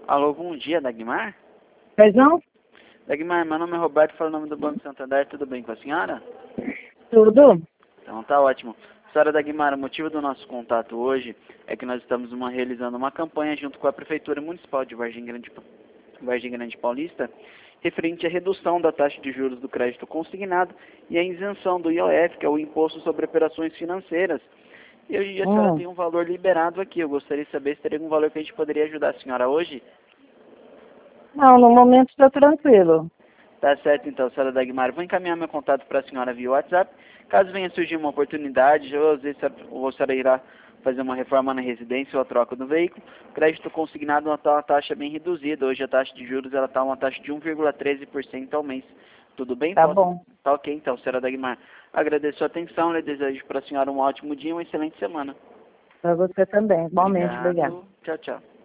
Alô, bom dia, Dagmar? Pois não? Dagmar, meu nome é Roberto, falo o nome do Banco Santander, tudo bem com a senhora? Tudo? Então tá ótimo. Senhora Dagmar, o motivo do nosso contato hoje é que nós estamos realizando uma campanha junto com a Prefeitura Municipal de Vargem Grande Paulista, referente à redução da taxa de juros do crédito consignado e a isenção do IOF, que é o Imposto sobre Operações Financeiras. E hoje em dia a senhora tem um valor liberado aqui. Eu gostaria de saber se teria algum valor que a gente poderia ajudar a senhora hoje. Não, no momento está tranquilo. Tá certo, então, senhora Dagmar. Vou encaminhar meu contato para a senhora via WhatsApp. Caso venha surgir uma oportunidade, ou às vezes a senhora irá fazer uma reforma na residência ou a troca do veículo, crédito consignado está uma taxa bem reduzida. Hoje a taxa de juros ela está uma taxa de 1,13% ao mês. Tudo bem? Tá bom. Tá ok, então, senhora Dagmar. Agradeço a atenção e desejo para a senhora um ótimo dia e uma excelente semana. Para você também. Igualmente, obrigada. Obrigado. Tchau, tchau.